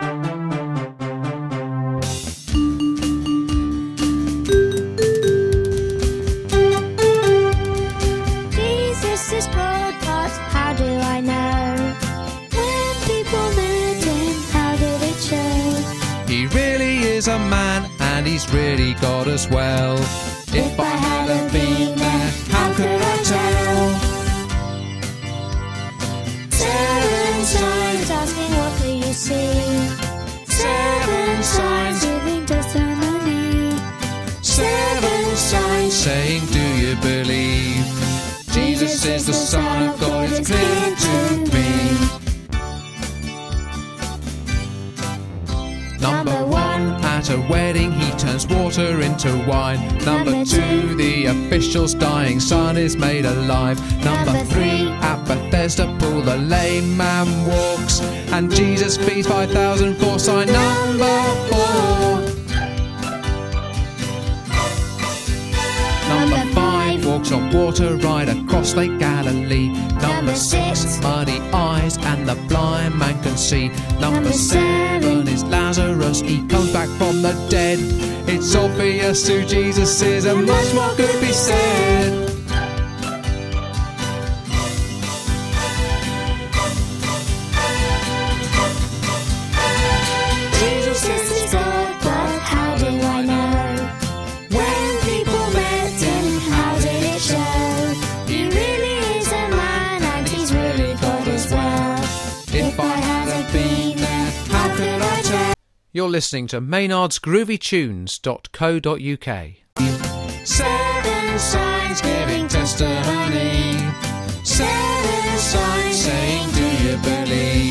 Jesus is God, but how do I know? When people met him, how did it show? He really is a man, and he's really God as well. If I hadn't been there, how could I tell? 7 signs asking, what do you see? 7 signs giving testimony. 7 signs saying, do you believe? Jesus is the Son of God, it's clear to me. Number 1, at a wedding he turns water into wine. Number 2, the official's dying son is made alive. Number 3, at Bethesda pool the lame man walks, and Jesus feeds 5,000 for sign number 4. Number 5, walks on water right across Lake Galilee. Number 6, muddy eyes and the blind man can see. Number 7 is Lazarus, he comes back from the dead. It's obvious who Jesus is and much more could be said. Jesus is God, but how do I know? When people met him, how did it show? He really is a man, and he's really God as well. If I hadn't been there, how could I tell? You're listening to maynardsgroovytunes.co.uk. 7 signs giving testimony. 7 signs saying, do you believe?